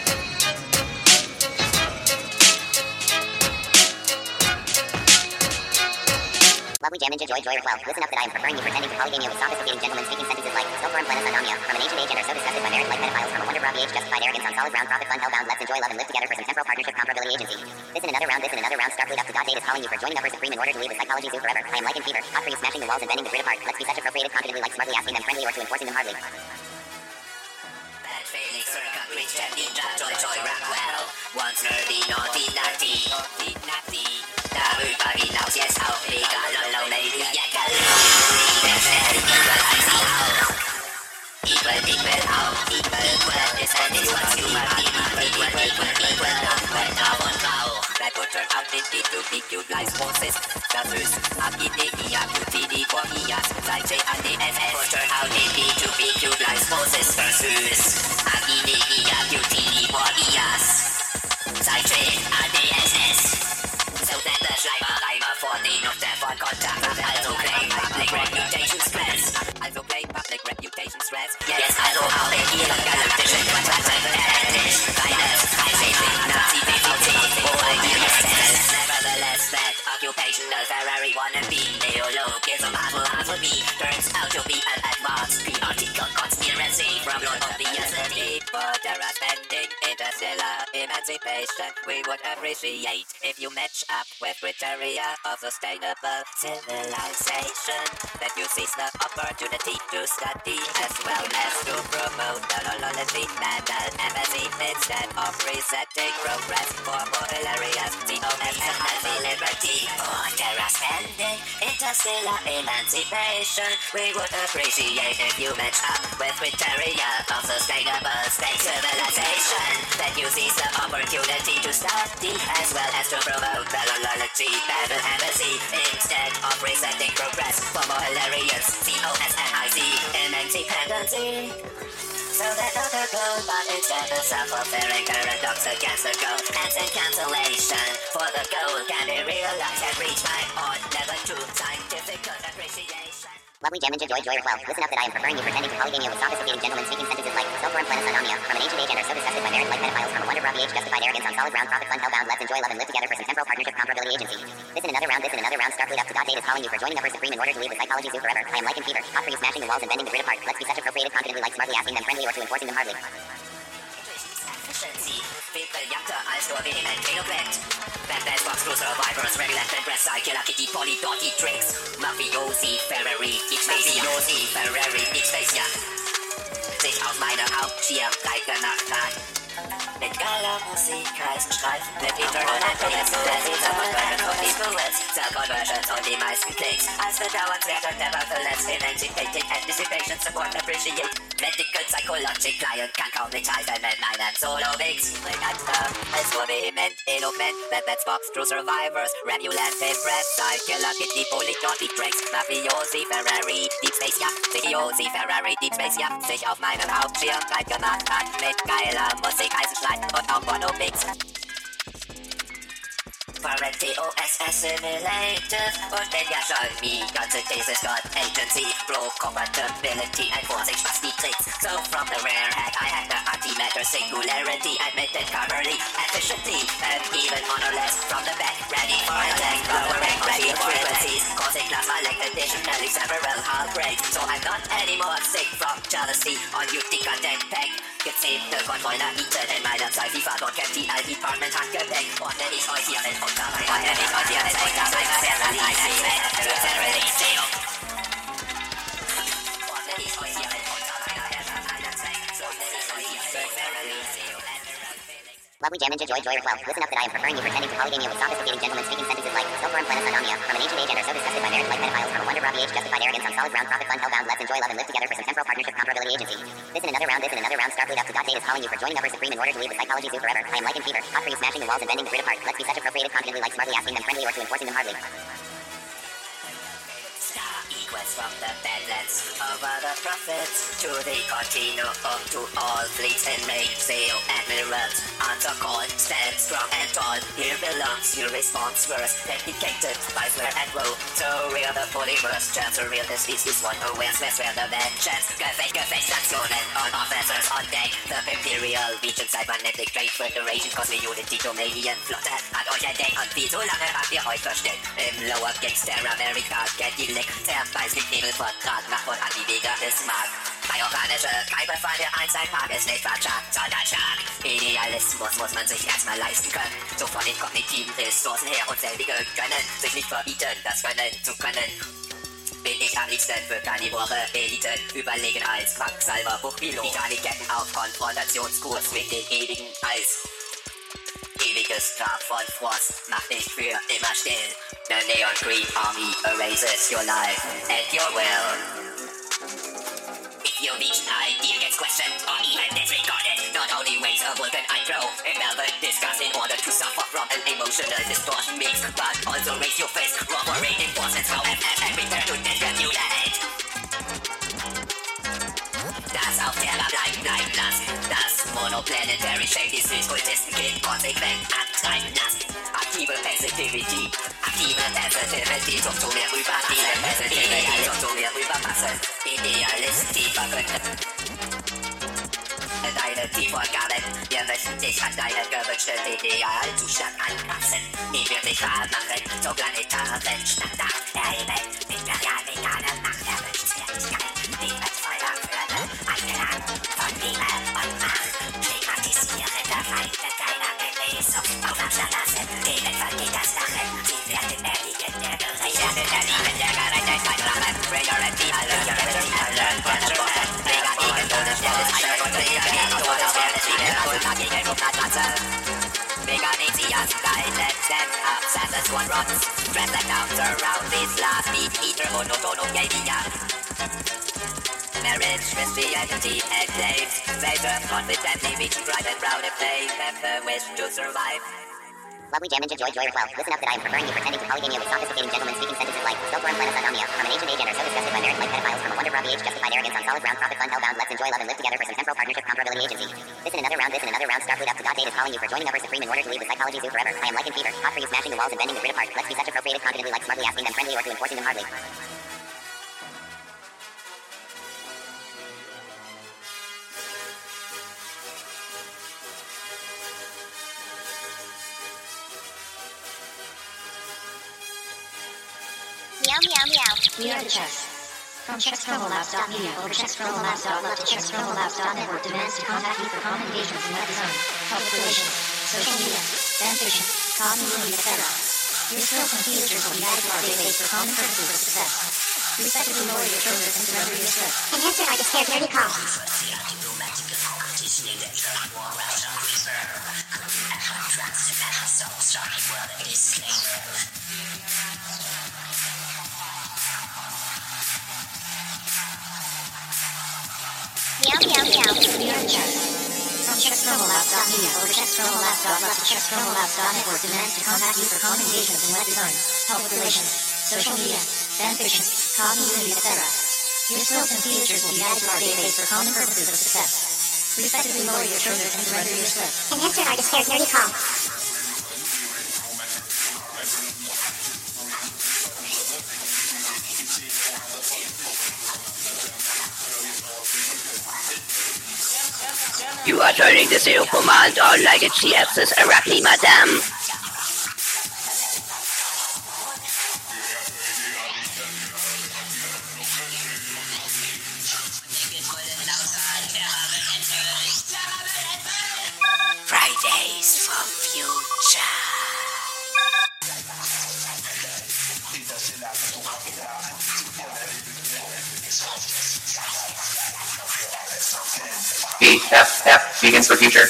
Lovely jam ninja joy joyer 12. Listen up that I am preferring you pretending to polygamia with sophisticated gentlemen speaking sentences like so foreign planet anomia from an ancient age and are so disgusted by marriage like pedophiles from a wonder bra age justified arrogance on solid ground profit fun hellbound let's enjoy love and live together for some temporal partnership comparability agency. This in another round Starfleet up to God date is calling you for joining upper supreme in order to leave the psychology zoo forever. I am like in fever, hot for you smashing the walls and bending the grid apart. Let's be such appropriated confidently like smartly asking them friendly or to enforcing them hardly. Bad Felix, circa, rich and ninja, joy, Rockwell. Once nerdy, naughty, darüber hinaus jetzt auch egal, Lady, egal. Equal auch, equal ist ein Ding, was du machst, equal, Männer und Frau. That would turn out into big cute life forces. Das ist Akidegia, QTD, Formias, seit JADFS. Would turn out into big cute life forces. Das ist Akidegia, QTD, Formias, seit JADSS. So that the Schleimer vor den und der von Kontakt. Also claim public reputation stress. Yes, also auch in ihren galaktischen Quadranten ähnlich. Reines, Nazi-BVT, nevertheless, that occupational Ferrari wannabe neologism for me turns out to be an advanced theoretical conspiracy from Lord Obviously. For the spending interstellar emancipation, we would appreciate if you match up with criteria of sustainable civilization. That you seize the opportunity to study as well as to promote the lology mental empathy instead of resetting progress for more hilarious COS and liberty. For terra spending interstellar emancipation, we would appreciate if you match up with criteria of sustainable state civilization. That you seize the opportunity to study as well as to promote the lology mental empathy instead of resetting progress for more hilarious COSMIC emancipation. So that other goal, but instead of self-fulfilling paradox against the goal, ends in cancellation. For the goal can be realized and reached by on level 2 scientific appreciation. Lovely gem ninja joy well. Listen up that I am preferring you pretending to polygamy with sophisticated gentlemen speaking sentences like Silkworm planets on Omnia. From an ancient age and are so disgusted by marriage like pedophiles from a wonder raw VH justified arrogance on solid ground profit fun hellbound let's enjoy love and live together for some temporal partnership comparability agency. This in another round Starfleet up to date is calling you for joining Upper Supreme in order to leave the psychology zoo forever. I am like in fever, hot for you smashing the walls and bending the grid apart. Let's be such appropriated confidently like smartly asking them friendly or to enforcing them hardly. Efficiency, Vippeljagter als nur vehement eloquent. Bad Box Crew Survivors, Regular Press, Killer Kitty, Polly, Dotty, Tricks, Mafiosi, Ferrari, Deep Space, Mafiosi, Ferrari, Deep Space, ja. Sich auf meine Hauptschirm, gleiche Nacht. Mit geiler Musik, heißen Streifen, mit Eternal Klicks, Conversions und die Bullets, Conversions und die meisten Klicks. Als bedauernswert und nevertheless, emancipating, anticipation, support, appreciate, medical, psychologic, client, kann kaum mithalten mit meinem Solo-Mix. Brillanter, als nur vehement, eloquent, Bad Box Crew Survivors, Remulent, Impress, Killer Kitty, Polly, Dotty, Tricks, Mafiosi, Ferrari, Deep Space, ja, Mafiosi, Ferrari, Deep Space, ja, sich auf meinem Hauptschirm breit gemacht hat, mit geiler Musik, heißen Schleim und auch Mono-Mix. Parent OS assimilated und wenn ja schon die ganze These got agency, pro compatibility and Vorsicht, was die Tricks. So from the rare hack I hacked the antimatter singularity, admitted coverly, efficiently, and even honorless from the back, ready for attack, covering ready frequencies, causing plasma like additionally several heartbreaks. So I'm not anymore sick from jealousy on you decadent peg. Gezähmte Controller eaten in meiner Zeit, die Fahrt und kennt die Department Handgepäck. Und wenn ich euch hier mit Unterweis, Lovely gem ninja joy well. Listen up that I am preferring you pretending to polygamy with sophisticated gentlemen speaking sentences like Silkworm planets on Omnia. From an ancient age and are so disgusted by marriage like pedophiles from a wonder raw VH justified arrogance on solid ground profit fun hellbound let's enjoy love and live together for some temporal partnership comparability agency. This in another round Starfleet up to date is calling you for joining Upper Supreme in order to leave the psychology zoo forever. I am like in fever, hot for you smashing the walls and bending the grid apart. Let's be such appropriated confidently like smartly asking them friendly or to enforcing them hardly. From the Badlands over the prophets to the continuum to all fleets and main sail admirals. Answer call, stand strong and tall. Here belongs your response verse, dedicated by swear and woe. So real the polyverse, chance to real this one who wears where the vengeance. Gefechtstationen on officers on deck. The Imperial Legion Cybernetic Trade Federation Cosmic Unity Dominion Flotte hat euch entdeckt und wie so lange habt ihr euch versteckt? Im Lower Gangster America Cadillac zerbeißt mit Nebelvertrag nach und an die Wege des Mark. Majoranische Keimbefahl der Einzelpark ist nicht verscharrt, sondern stark. Idealismus muss man sich erstmal leisten können. So von den kognitiven Ressourcen her und selbige können sich nicht verbieten, das Können zu können. Bin ich am liebsten für Karnivore Eliten überlegen als Quacksalber Buchpilot. Titanic-Ketten auf Konfrontationskurs mit dem ewigen Eis. Ewiges Grab von Frost macht dich für immer still. The Neon Green Army erases your life and your will. If your vision ideal gets questioned or even disregarded, not only waste a vulcan eyebrow and velvet discuss in order to suffer from an emotional distortion mix, but also raise your fist, robbery enforcements, and return to disregulate. Das auf Terra bleiben lassen, das monoplanetary Shape, die Kultistenkind konsequent antreiben lassen. Aktive Sensitivity, zum zu mir rüberpassen, Idealist tiefer können. Deine Teamvorgaben, wir möchten dich an deinen gewünschten Idealzustand anpassen. Die wird dich wahr machen, zum planetaren Standard erheben. Mit veganer Macht der Wünschenswertigkeit, die wird Feuer führen, eingeladen von Liebe und Macht. Stigmatisierende Feinde deiner Genesung auf Abstand lassen, denen vergeht das Lachen. Sie werden erliegen der Gerechtigkeit, Rahmen, Priority Alert, Control, negativen Todesstelle, Meganesias, silent, stand up, senseless one rots, reflect out, surround this last beat, eater, monotono, marriage, Christianity, enclaves, favor, confidently, reaching bright and proud and play, never wish to survive. Lovely gem ninja joy well. Listen up that I am preferring you pretending to polygamy with sophisticated gentlemen speaking sentences like Silkworm planets on Omnia. From an ancient age and are so disgusted by marriage like pedophiles from a wonder raw VH justified arrogance on solid ground profit fun hellbound let's enjoy love and live together for some temporal partnership comparability agency. This in another round Starfleet up to date is calling you for joining Upper Supreme in order to leave the psychology zoo forever. I am like in fever, hot for you smashing the walls and bending the grid apart. Let's be such appropriated confidently like smartly asking them friendly or to enforcing them hardly. meow, meow. We are the Checks. From checkspromolabs.media over checkspromolabs.love to checkspromolabs.network demands to contact you for common engagements in web design, public relations, social media, fan fiction, community, etc. Your skills and features will be added to our database for common purposes of success. Respectively lower your shoulders and surrender your slip. And answer our despair dirty call. Meow, meow, meow. We are the Checks. From checkspromolabs.media over checkspromolabs.love to checkspromolabs.network demands to contact you for common engagements in web design, public relations, social media, fan fiction, community, etc. Your skills and features will be added to our database for common purposes of success. Respectively lower your shoulders and surrender your slip. And answer our despair dirty call. You are turning the zero command on like a GF's Arachne, madame. Fridays for future. BFF begins for future.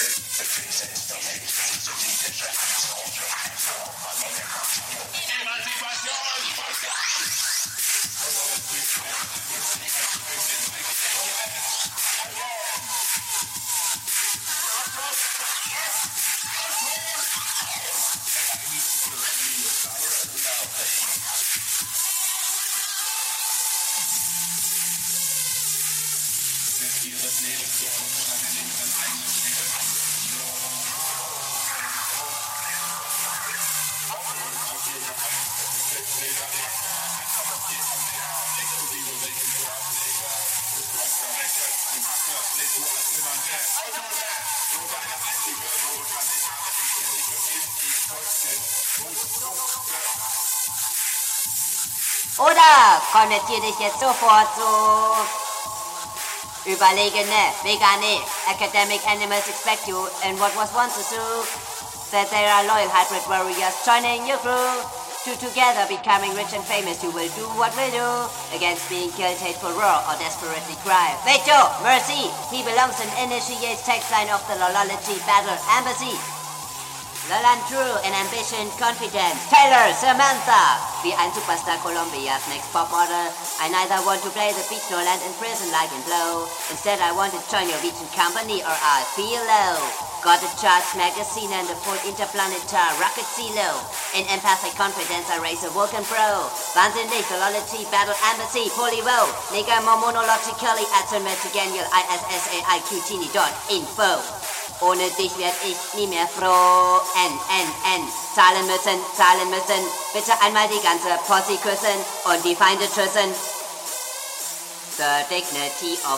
Oder konvertier dich jetzt sofort zu überlegene, vegane, academic animals expect you in what was once a zoo. That there are loyal hybrid warriors joining your crew. Two together becoming rich and famous, you will do what will do against being killed, hateful roar, or desperately cry. Veto, mercy, he belongs and initiates text line of the Lolology Battle Embassy. Lolan True in ambition, confidence. Taylor, Samantha. Wie ein Superstar Colombia's next pop model. I neither want to play the beach nor land in prison like in Blow. Instead I want to join your Norwegian company or I'll feel low. Got a charts magazine and a full interplanetary rocket silo. In empathic confidence I raise a Vulcan Pro. Wahnsinnig, Lolology Battle Embassy, Polyvo. Nigga more monologically at Metigenial ISSAIQTini.info. Ohne dich werd ich nie mehr froh. N. Zahlen müssen. Bitte einmal die ganze Posse küssen und die Feinde tschüssen. The dignity of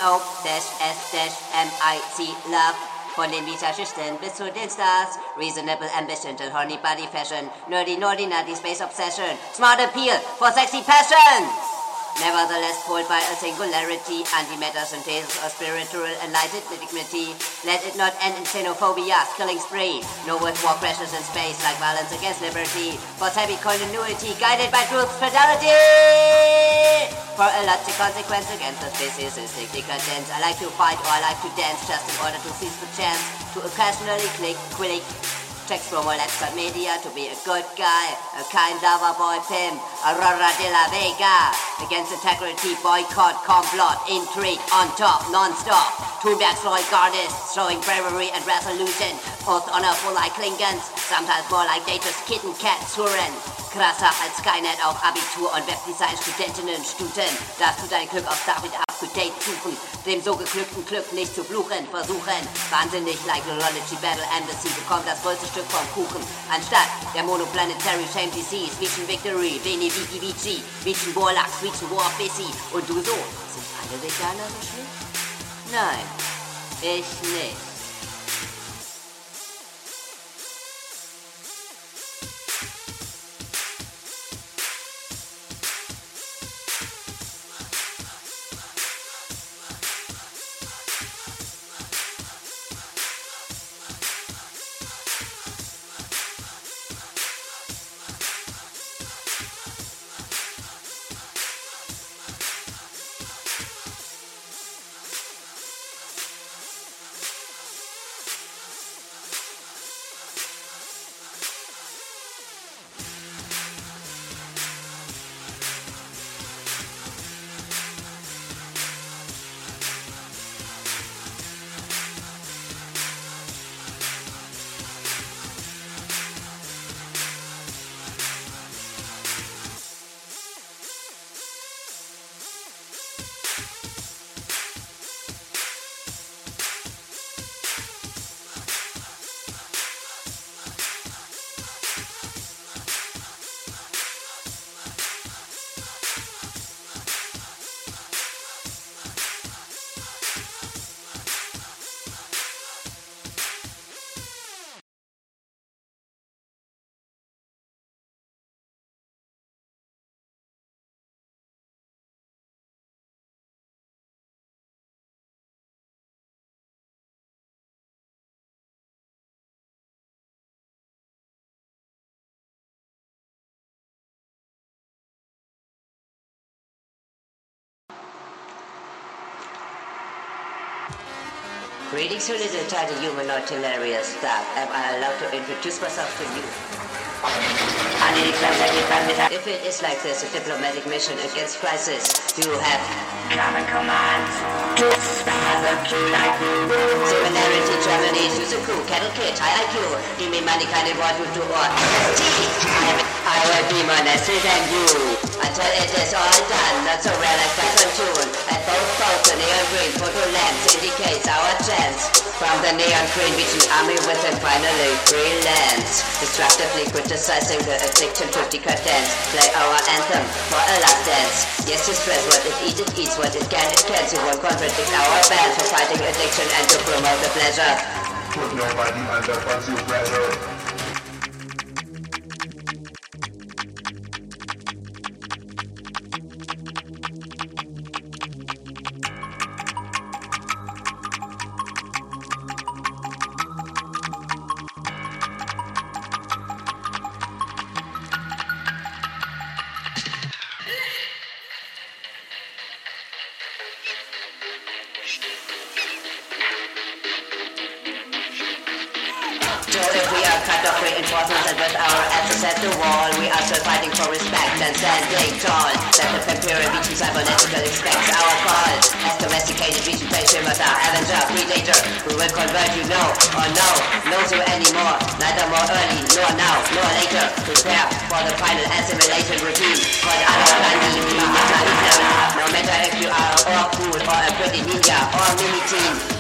C-O-S-M-I-C Love. Von den Visagisten bis zu den Stars. Reasonable ambition till horny body fashion. Nerdy, nutty space obsession. Smart appeal for sexy passion. Nevertheless, pulled by a singularity, antimatter synthesis or spiritual enlightened dignity. Let it not end in xenophobia, killing spree. No with war crashes in space like violence against liberty. For heavy continuity, guided by truth's fidelity. For a logic consequence against the speciesistic decadence. I like to fight or I like to dance just in order to seize the chance to occasionally click. Checkspromolabs.media to be a good guy, a kind lover boy pimp, Aurora de la Vega. Against integrity, boycott, complot, intrigue, on top, non-stop. Thunberg's loyal gardists, showing bravery and resolution. Most honorful like Klingons, sometimes more like Data's kitten cat Suren. Krasser als Skynet auf Abitur und Webdesign-Studentinnen, Stuten. Darfst du dein Glück auf David up-to-date suchen, dem so geglückten Glück nicht zu fluchen, versuchen. Wahnsinnig like Lolology Battle Embassy bekommt das größte Stück vom Kuchen. Anstatt der Monoplanetary Shame Disease, Vision Victory, Veni Vici Vici, Vision Warlocks, Vision War Bissy. Und du so, sind alle Veganer so schlimm? Nein, ich nicht. Greetings, you little tiny humanoid hilarious stuff. Am I allowed to introduce myself to you? If it is like this, a diplomatic mission against crisis, you have common commands. Similarity, Germany, Suzuku, Cattle Kid, high IQ. You mean money kind of what you do or I will be more nasty than you. Until it is all done, not so rare like Python tune. At both poles, the neon green photo lamps indicates our chance. From the neon green reaching army within finally freelance. Destructively criticizing the addiction to decadence. Play our anthem for a last dance. Yes, you stress what it eats what it can. You won't contradict our band for fighting addiction and to promote the pleasure. Put nobody under undue pressure. So if we are cut off reinforcements and with our asses at the wall, we are still fighting for respect and standing tall. That the Vampire Legion cybernetical expects our call. As domesticated region face Shimata, Avenger, Predator, we will convert you no or no to anymore. Neither more early, nor now, nor later. Prepare for the final assimilation routine called Adolf No matter if you are or cool or a pretty ninja or mini-teen.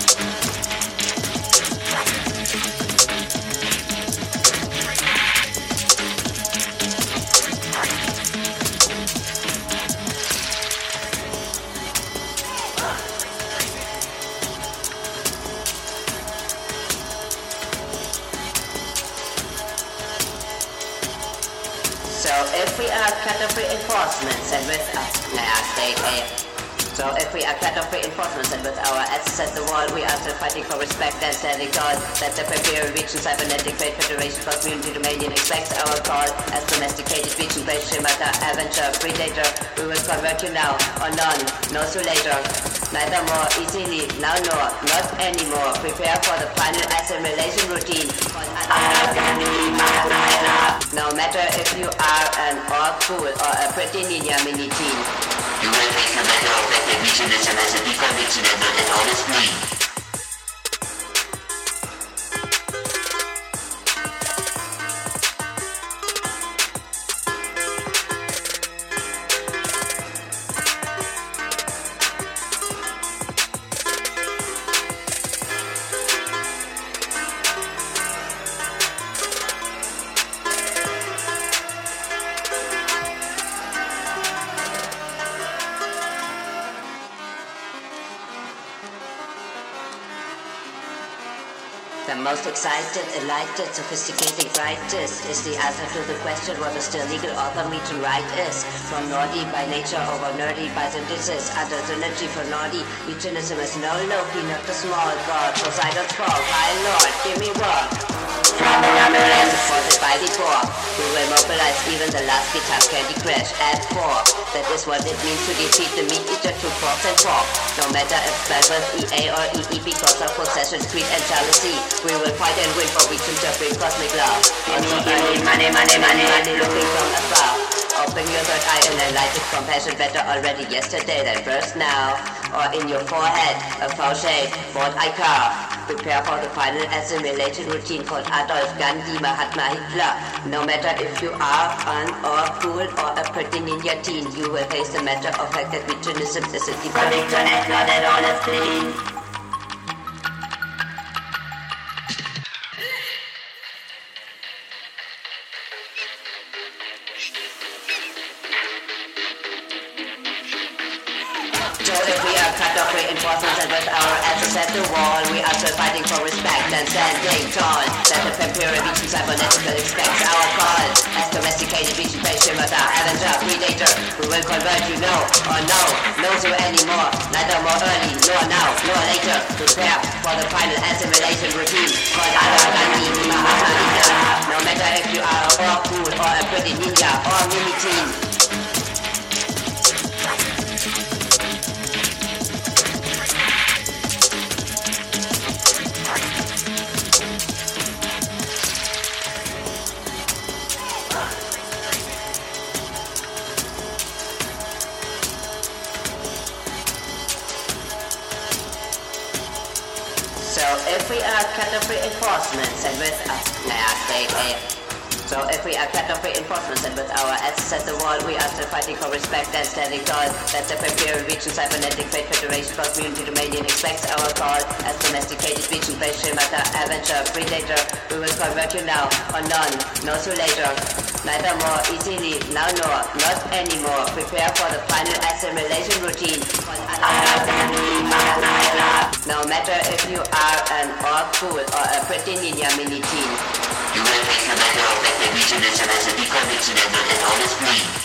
So if we are cut off reinforcements and with So if we are cut off reinforcements and with our asses at the wall, we are still fighting for respect and standing tall. That the Imperial Region Cybernetic Trade Federation for Community Dominion expects our call. As domesticated region based Shimata, Avenger, Predator, we will convert you now or none, no so later. Neither more easily, now nor, not anymore. Prepare for the final assimilation routine. No matter if you are an orc fool or a pretty ninja mini-teen. You will face the matter of recognitionism as a deconviction and all is free. The most excited, enlightened, sophisticated, brightest is the answer to the question what a still legal author region right is. From Nordy by nature over nerdy by synthesis, under synergy for Nordy, regionism is no Loki, not the small god. Poseidon's fault, high lord, give me one. From the ambulance, supported by the poor, we will mobilize even the last guitar Candy Crash at 4. That is what it means to defeat the meat eater to forks and fork. No matter if spelled with EA or EE because of possession, greed and jealousy. We will fight and win for we can just bring cosmic love. Also money, looking from afar. Open your third eye and enlightened compassion better already yesterday than first now. Or in your forehead, a foul shade, what I carve. Prepare for the final assimilation routine called Adolf, Gandhi, Mahatma, Hitler. No matter if you are an or cool or a pretty ninja teen, you will face the matter of fact that regionism is a defining connect, not at all as clean. So if we are cut off reinforcements and with our asses at the wall, we are still fighting for respect and standing tall. That the Vampire Legion cybernetical expects our call. As domesticated region based Shimata, Avenger, Predator, we will convert you no or no to anymore. Neither more early, nor now, nor later. Prepare for the final assimilation routine called Adolf, no matter if you are a cool or a pretty ninja or mini-teen. So if we are cut-off-free enforcement, and with So if we are cut-off-free enforcement, and with our asses at the wall, we are still fighting for respect and standing tall. That's the Imperial Region Cybernetic Fate Federation for Community Dominion expects our call. As domesticated region, base Shimata, Avenger, Predator, we will convert you now, or none, no so later. Neither more easily, now nor, not anymore. Prepare for the final assimilation routine. No matter if you are an orc fool or a pretty ninja mini teen. You will make a matter of that the region is as a deconnection and all is green.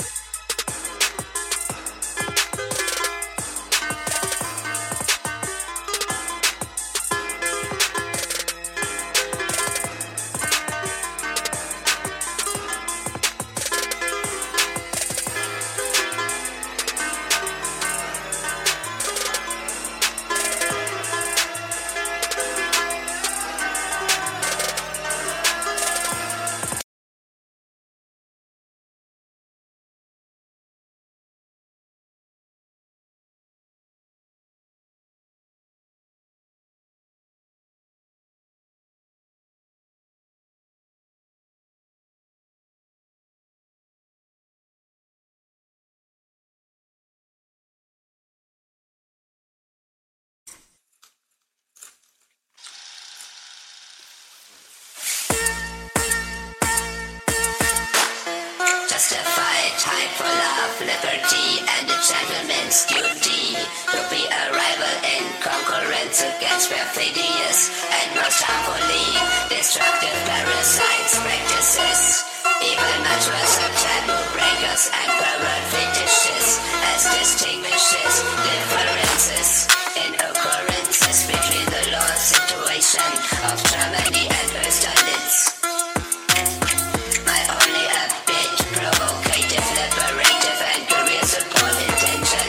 Justified time for love, liberty, and a gentleman's duty to be a rival in concurrence against perfidious and most harmfully destructive parasites practices. Even much worse of taboo breakers and pervert fetishes as distinguishes differences in occurrences between the law situation of Germany and Austerlitz. My only provocative, liberative, and career support intention,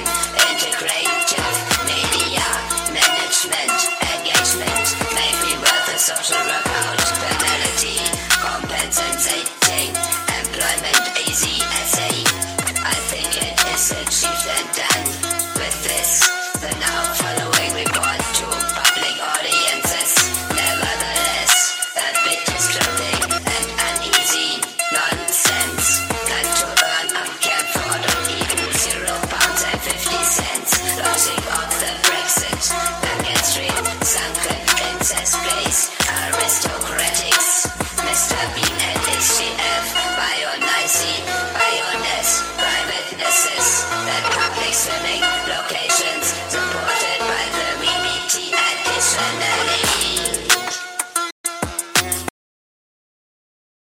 integrative media management engagement, make me worth a social